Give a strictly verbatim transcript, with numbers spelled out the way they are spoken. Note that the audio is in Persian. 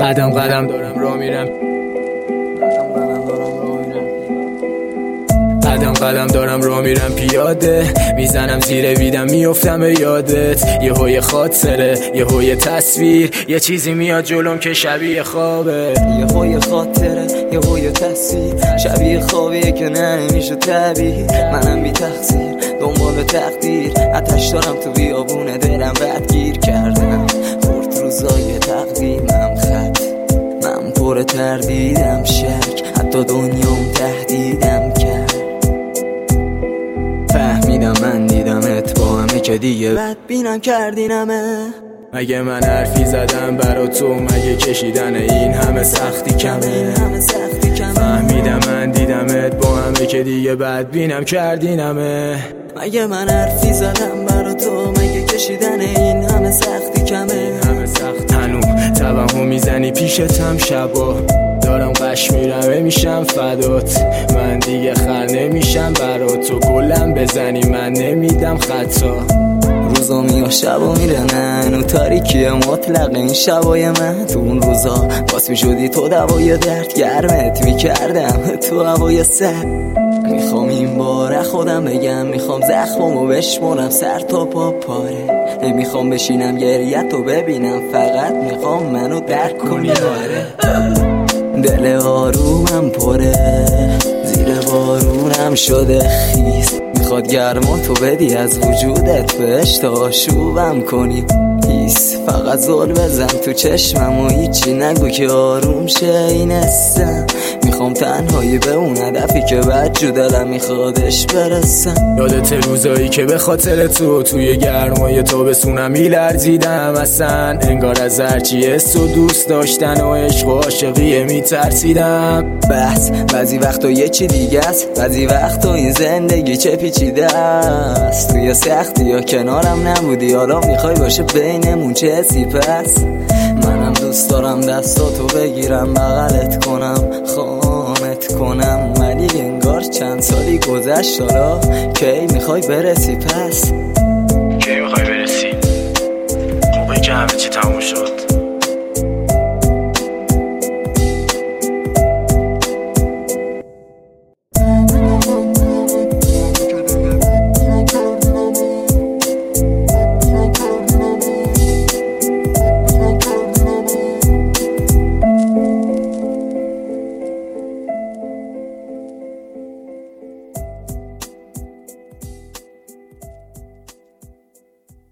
قدم قدم دارم راه میرم قدم قدم دارم راه میرم پیاده، میزنم زیر ویدم میافتم به یادت. یه های خاطره، یه های تصویر، یه چیزی میاد جلوم که شبیه خوابه. یه های خاطره، یه های تصویر، شبیه خوابیه که نه نمیشه تعبیر. منم بی تقصیر دنبال تقدیر، آتش دارم تو بیابونه دلم رد گیر کردم. خورد روزای تقویمم خط، من پر تردیدم شک، حتی دنیام تهدیدم کرد. فهمیدم من دیدمت با همه که دیگه بد بینم کردینمه. مگه من حرفی زدم برا تو، مگه کشیدن این همه سختی کمه. فهمیدم من دیدمت با همه که دیگه بد بینم کردینمه. مگه من حرفی زدم برا تو، مگه کشیدن این همه سختی کمه. همه سخت هنو توهم میزنی پیشتم شبا، دارم قش میرم میشم فدات. من دیگه خر نمیشم برا تو، گلم بزنی من نمیدم خطا. روزا میاد شبا میره نه، نو تاریکی مطلق این شبای من. تو اون روزا باز میشدی تو دوای درد، گرمت میکردم تو هوای سرد. میخوام این بار خودم بگم، میخوام زخممو بشمونم سر تا پا پاره. نمیخوام بشینم گریتو ببینم، فقط میخوام منو درک کنی. آره دل آرومم پره، زیر بارونم شده خیس. میخواد گرما تو بدی از وجودت، بهش تا آشوبم کنی. هیس فقط زل بزن تو چشمم و هیچی نگو که آروم شه این حسم. میخوام تنهایی به اون هدفی که بد جو دلم میخوادش برسم. یادت روزایی که به خاطر تو توی گرمای تابستونم میلرزیدم اصلا، انگار از هرچی حس و دوست داشتن و عشق و عاشقیه میترسیدم. بس بعضی وقتا یه چی دیگه است، بعضی وقتا این زندگی چه پیچیده است. توی سختی یا کنارم نبودی، حالا میخوای باشه بینمون چه حسی پس. منم دوست دارم دستاتو بگیرم بغلت کنم خامت کنم، ولی انگار چند سالی گذشت، حالا کی میخوای برسی پس.